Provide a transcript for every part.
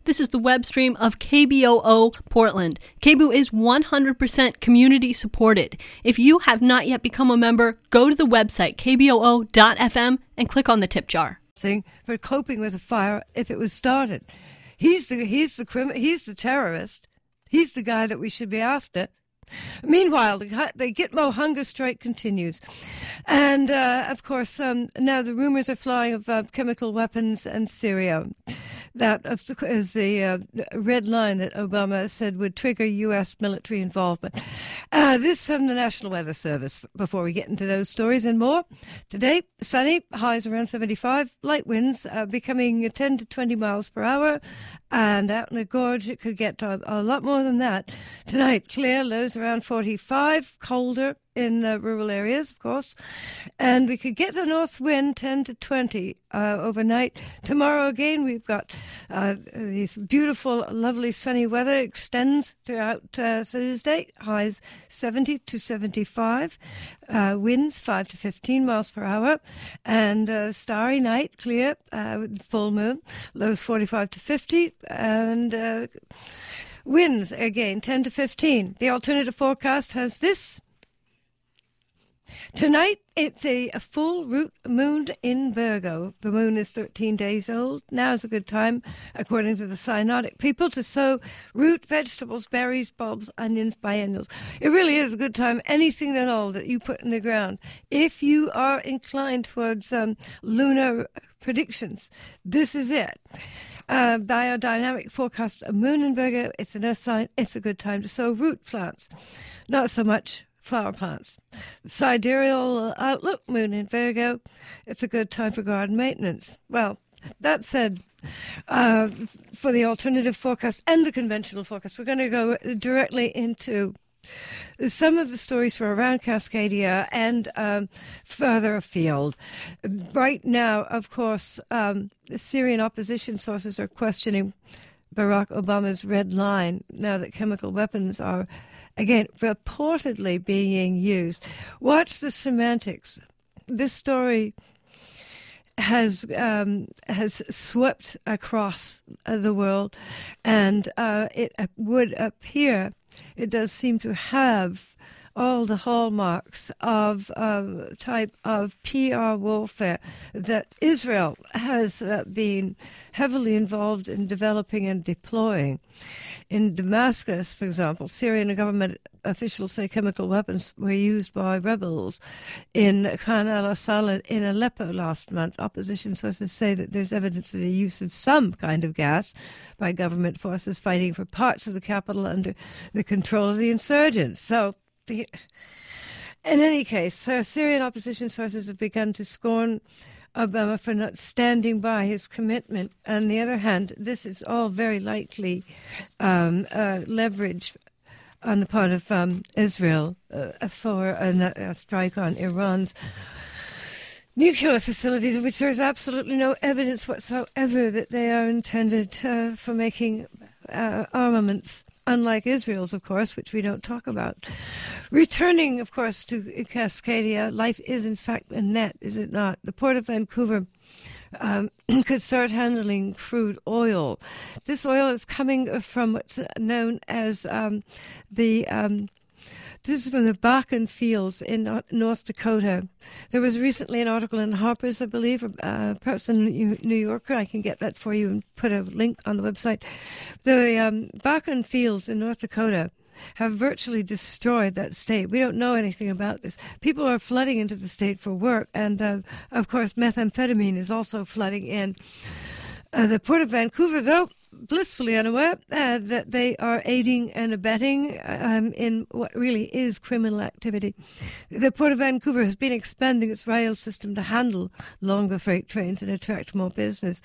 This is the web stream of KBOO Portland. KBOO is 100% community supported. If you have not yet become a member, go to the website kboo.fm and click on the tip jar. For coping with a fire if it was started. He's the terrorist. He's the guy that we should be after. Meanwhile, the Gitmo hunger strike continues. And, of course, now the rumors are flying of chemical weapons and Syria. That is the red line that Obama said would trigger U.S. military involvement. This from the National Weather Service, before we get into those stories and more. Today, sunny, highs around 75, light winds becoming 10 to 20 miles per hour, and out in the gorge it could get to a lot more than that. Tonight, clear, lows around 45, colder in rural areas, of course, and we could get a north wind 10 to 20 overnight. Tomorrow again, we've got these beautiful, lovely sunny weather extends throughout Thursday. Highs 70 to 75, winds 5 to 15 miles per hour, and starry night, clear, full moon, lows 45 to 50, and winds again 10 to 15. The alternative forecast has this. Tonight, it's a full root moon in Virgo. The moon is 13 days old. Now is a good time, according to the Synodic people, to sow root vegetables, berries, bulbs, onions, biennials. It really is a good time, anything at all that you put in the ground. If you are inclined towards lunar predictions, this is it. Biodynamic forecast, a moon in Virgo, it's an earth sign, it's a good time to sow root plants. Not so much flower plants. Sidereal outlook, moon in Virgo, it's a good time for garden maintenance. Well, that said, for the alternative forecast and the conventional forecast, we're going to go directly into some of the stories from around Cascadia and further afield. Right now, of course, the Syrian opposition sources are questioning Barack Obama's red line now that chemical weapons are, again, reportedly being used. Watch the semantics. This story has swept across the world, and it would appear, it does seem to have all the hallmarks of type of PR warfare that Israel has been heavily involved in developing and deploying. In Damascus, for example, Syrian government officials say chemical weapons were used by rebels in Khan al-Assad in Aleppo last month. Opposition sources say that there's evidence of the use of some kind of gas by government forces fighting for parts of the capital under the control of the insurgents. So, in any case, Syrian opposition sources have begun to scorn Obama for not standing by his commitment. On the other hand, this is all very likely leverage on the part of Israel for a strike on Iran's nuclear facilities, of which there is absolutely no evidence whatsoever that they are intended for making armaments, unlike Israel's, of course, which we don't talk about. Returning, of course, to Cascadia, life is in fact a net, is it not? The Port of Vancouver could start handling crude oil. This oil is coming from what's known as this is from the Bakken fields in North Dakota. There was recently an article in Harper's, I believe, perhaps in New Yorker. I can get that for you and put a link on the website. The Bakken fields in North Dakota have virtually destroyed that state. We don't know anything about this. People are flooding into the state for work, and of course methamphetamine is also flooding in. The Port of Vancouver, though, blissfully unaware that they are aiding and abetting in what really is criminal activity. The Port of Vancouver has been expanding its rail system to handle longer freight trains and attract more business.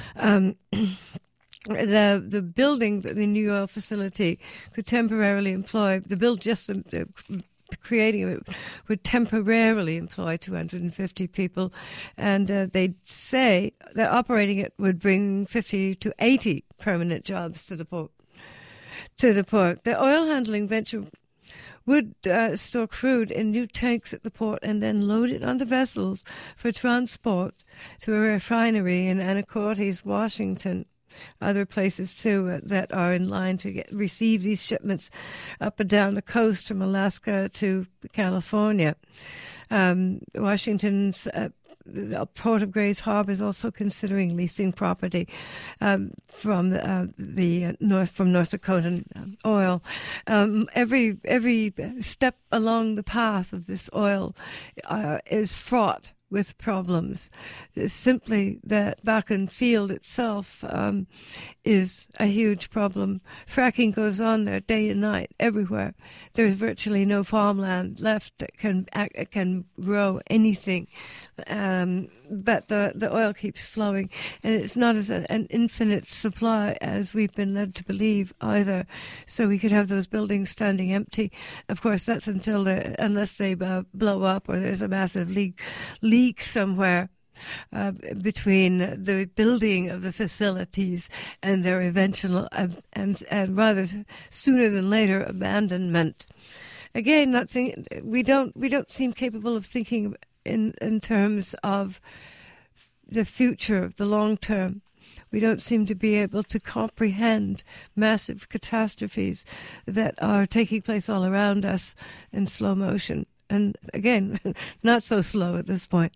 The building, the new oil facility, could temporarily employ, creating it would temporarily employ 250 people, and they say that operating it would bring 50 to 80 permanent jobs to the port. The oil handling venture would store crude in new tanks at the port and then load it onto vessels for transport to a refinery in Anacortes, Washington. other places too that are in line to receive these shipments up and down the coast from Alaska to California. Washington's the Port of Grays Harbor is also considering leasing property from North Dakota oil. Every step along the path of this oil is fraught with problems. It's simply that Bakken field itself is a huge problem. Fracking goes on there day and night, everywhere. There's virtually no farmland left that can grow anything. But the oil keeps flowing, and it's not as an infinite supply as we've been led to believe either. So we could have those buildings standing empty. Of course, that's unless they blow up or there's a massive leak somewhere between the building of the facilities and their eventual and rather sooner than later abandonment. Again, we don't seem capable of thinking in terms of the future, the long term. We don't seem to be able to comprehend massive catastrophes that are taking place all around us in slow motion. And again, not so slow at this point.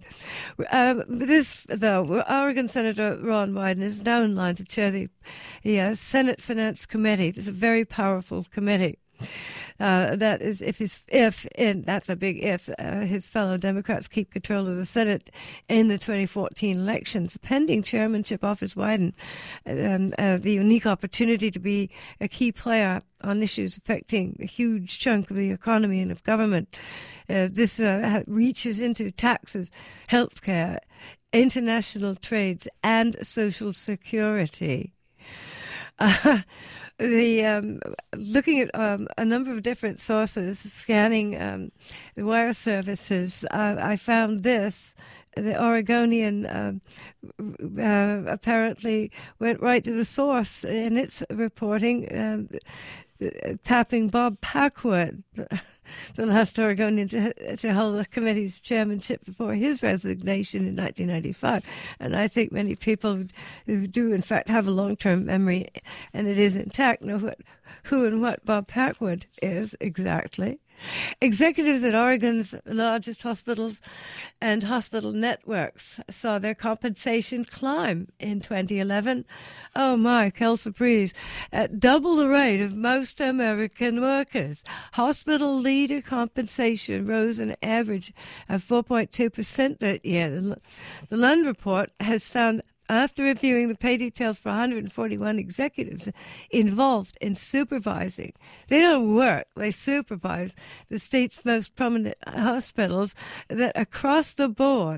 Oregon Senator Ron Wyden is now in line to chair the Senate Finance Committee. It's a very powerful committee. That is, that's a big if, his fellow Democrats keep control of the Senate in the 2014 elections. Pending chairmanship offers Wyden the unique opportunity to be a key player on issues affecting a huge chunk of the economy and of government. This reaches into taxes, healthcare, international trades, and social security. Looking at a number of different sources, scanning the wire services, I found this. The Oregonian apparently went right to the source in its reporting, tapping Bob Packwood, the last Oregonian to hold the committee's chairmanship before his resignation in 1995. And I think many people who do, in fact, have a long-term memory, and it is intact, know who and what Bob Packwood is exactly. Executives at Oregon's largest hospitals and hospital networks saw their compensation climb in 2011. Oh my, quelle surprise. At double the rate of most American workers. Hospital leader compensation rose an average of 4.2% that year. The Lund report has found, after reviewing the pay details for 141 executives involved in supervising, they don't work, they supervise the state's most prominent hospitals, that across the board,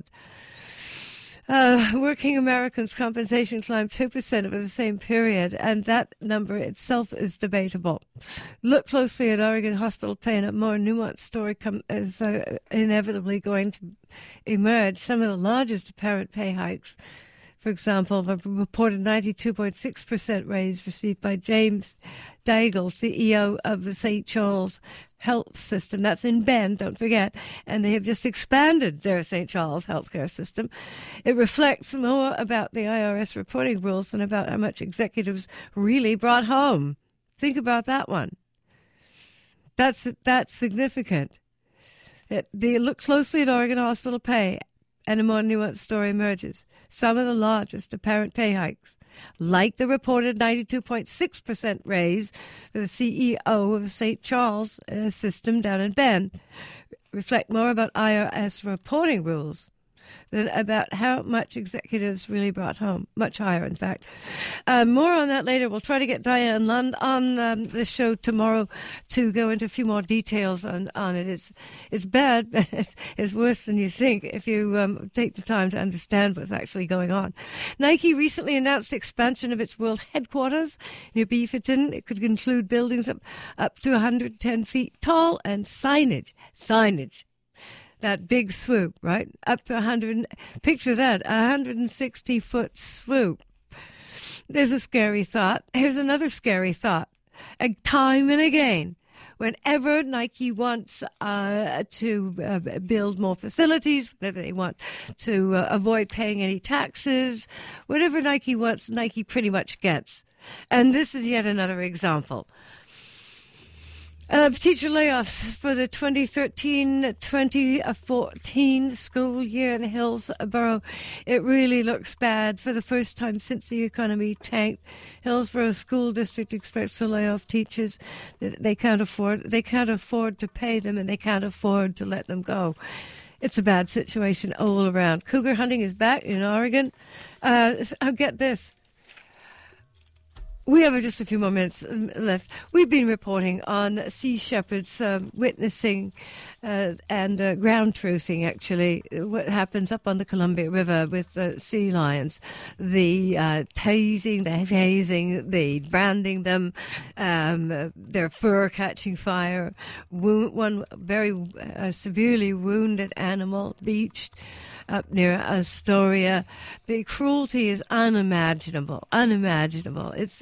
working Americans' compensation climbed 2% over the same period, and that number itself is debatable. Look closely at Oregon hospital pay, and a more nuanced story is inevitably going to emerge. Some of the largest apparent pay hikes, for example, the reported 92.6% raise received by James Daigle, CEO of the St. Charles Health System. That's in Bend, don't forget. And they have just expanded their St. Charles healthcare system. It reflects more about the IRS reporting rules than about how much executives really brought home. Think about that one. That's significant. They look closely at Oregon hospital pay, and a more nuanced story emerges. Some of the largest apparent pay hikes, like the reported 92.6% raise for the CEO of St. Charles system down in Bend, reflect more about IRS reporting rules than about how much executives really brought home. Much higher, in fact. More on that later. We'll try to get Diane Lund on the show tomorrow to go into a few more details on it. It's bad, but it's worse than you think if you take the time to understand what's actually going on. Nike recently announced expansion of its world headquarters near Beaverton. It could include buildings up to 110 feet tall and signage. That big swoop, right? Up to 100, picture that, 160-foot swoop. There's a scary thought. Here's another scary thought. Time and again, whenever Nike wants to build more facilities, whenever they want to avoid paying any taxes, whatever Nike wants, Nike pretty much gets. And this is yet another example. Teacher layoffs for the 2013-2014 school year in Hillsborough. It really looks bad. For the first time since the economy tanked, Hillsborough School District expects to lay off teachers that they can't afford. They can't afford to pay them, and they can't afford to let them go. It's a bad situation all around. Cougar hunting is back in Oregon. I'll get this. We have just a few more minutes left. We've been reporting on sea shepherds witnessing and ground truthing, actually, what happens up on the Columbia River with sea lions. The tasing, the hazing, the branding them, their fur catching fire, one very severely wounded animal beached up near Astoria. The cruelty is unimaginable. It's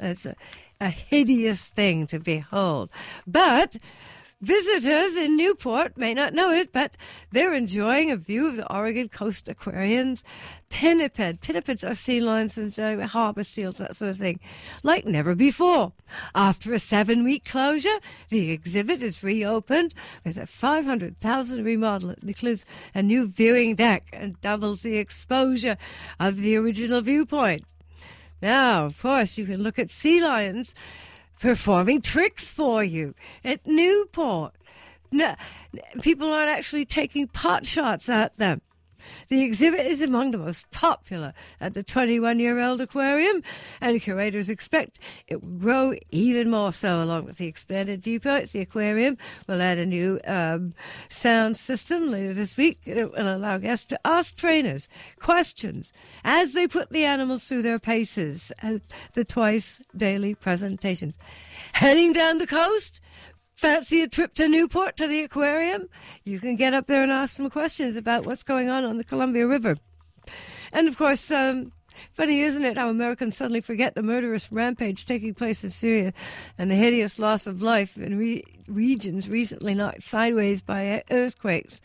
a hideous thing to behold. But visitors in Newport may not know it, but they're enjoying a view of the Oregon Coast Aquarium's pinniped. Pinnipeds are sea lions and harbor seals, that sort of thing, like never before. After a 7-week closure, the exhibit is reopened with a $500,000 remodel. It includes a new viewing deck and doubles the exposure of the original viewpoint. Now, of course, you can look at sea lions performing tricks for you at Newport. No, people aren't actually taking pot shots at them. The exhibit is among the most popular at the 21-year-old aquarium, and curators expect it will grow even more so. Along with the expanded viewpoints, the aquarium will add a new sound system later this week. It will allow guests to ask trainers questions as they put the animals through their paces at the twice-daily presentations. Heading down the coast, fancy a trip to Newport to the aquarium? You can get up there and ask some questions about what's going on the Columbia River. And, of course, funny, isn't it, how Americans suddenly forget the murderous rampage taking place in Syria and the hideous loss of life in regions recently knocked sideways by earthquakes,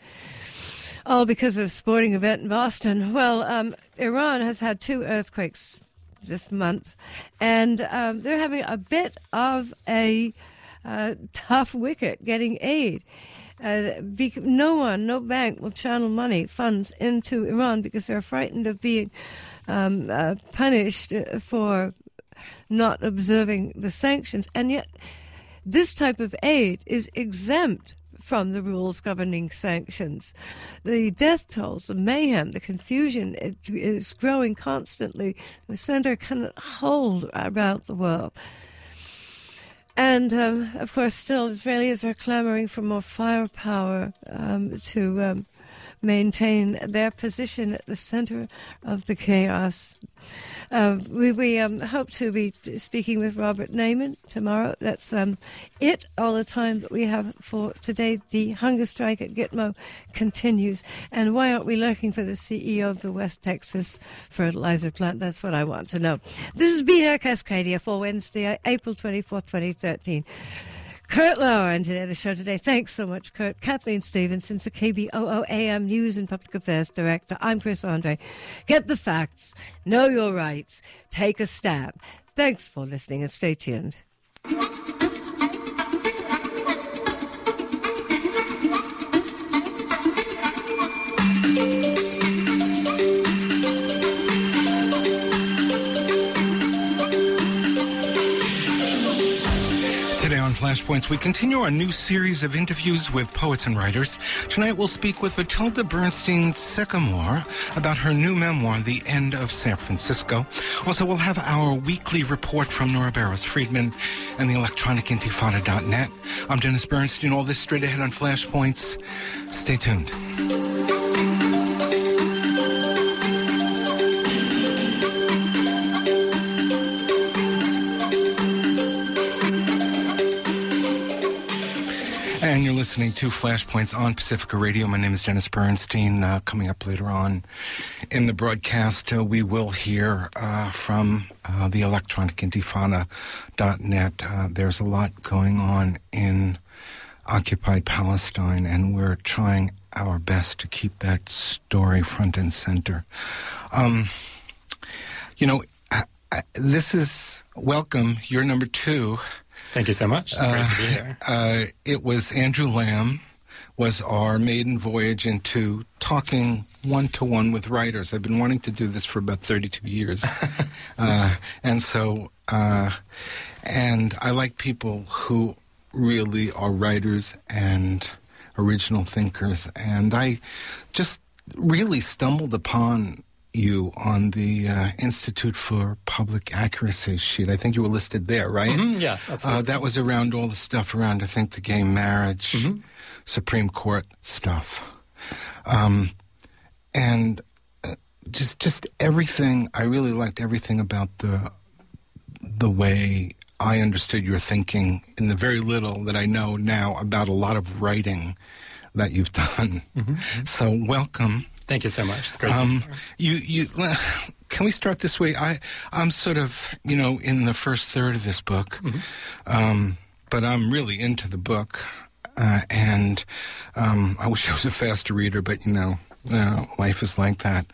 all because of a sporting event in Boston. Well, Iran has had 2 earthquakes this month, and they're having a bit of a tough wicket getting aid. No bank will channel funds into Iran because they're frightened of being punished for not observing the sanctions. And yet this type of aid is exempt from the rules governing sanctions. The death tolls, the mayhem, the confusion, it is growing constantly. The center cannot hold around the world. And, of course, still, Israelis are clamoring for more firepower to maintain their position at the center of the chaos. We hope to be speaking with Robert Naiman tomorrow. That's it, all the time that we have for today. The hunger strike at Gitmo continues. And why aren't we looking for the CEO of the West Texas fertilizer plant? That's what I want to know. This is BNR Cascadia for Wednesday, April 24th, 2013. Kurt Lauer engineered the show today. Thanks so much, Kurt. Kathleen Stevenson, the KBOO AM News and Public Affairs Director. I'm Chris Andre. Get the facts. Know your rights. Take a stand. Thanks for listening and stay tuned. Flashpoints, we continue our new series of interviews with poets and writers. Tonight we'll speak with Matilda Bernstein Sycamore about her new memoir, The End of San Francisco. Also, we'll have our weekly report from Nora Barrows-Friedman and the electronicintifada.net. I'm Dennis Bernstein. All this straight ahead on Flashpoints. Stay tuned. And you're listening to Flashpoints on Pacifica Radio. My name is Dennis Bernstein. Coming up later on in the broadcast, we will hear from the electronic intifada.net. There's a lot going on in occupied Palestine, and we're trying our best to keep that story front and center. This is welcome. You're number 2. Thank you so much. It's great to be here. It was Andrew Lamb was our maiden voyage into talking one-to-one with writers. I've been wanting to do this for about 32 years. And I like people who really are writers and original thinkers. And I just really stumbled upon you on the Institute for Public Accuracy sheet. I think you were listed there, right? Mm-hmm, yes, absolutely. That was around all the stuff around, I think, the gay marriage, Supreme Court stuff. And just everything, I really liked everything about the way I understood your thinking in the very little that I know now about a lot of writing that you've done. Mm-hmm. So welcome. Thank you so much. It's great to be here. Can we start this way? I'm sort of, in the first third of this book, but I'm really into the book, and I wish I was a faster reader, but, life is like that.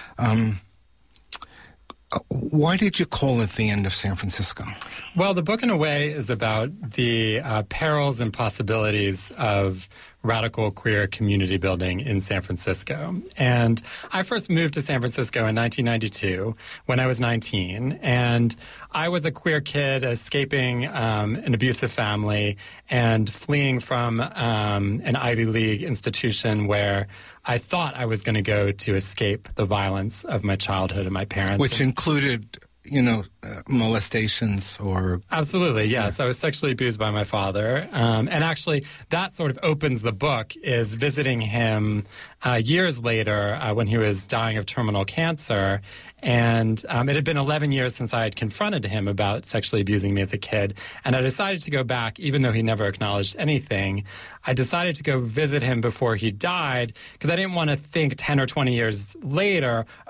Why did you call it The End of San Francisco? Well, the book, in a way, is about the perils and possibilities of radical queer community building in San Francisco. And I first moved to San Francisco in 1992 when I was 19. And I was a queer kid escaping an abusive family and fleeing from an Ivy League institution where I thought I was going to go to escape the violence of my childhood and my parents. Which included, molestations or... Absolutely, yes. I was sexually abused by my father. And actually, that sort of opens the book, is visiting him years later when he was dying of terminal cancer. And it had been 11 years since I had confronted him about sexually abusing me as a kid. And I decided to go back, even though he never acknowledged anything. I decided to go visit him before he died because I didn't want to think 10 or 20 years later,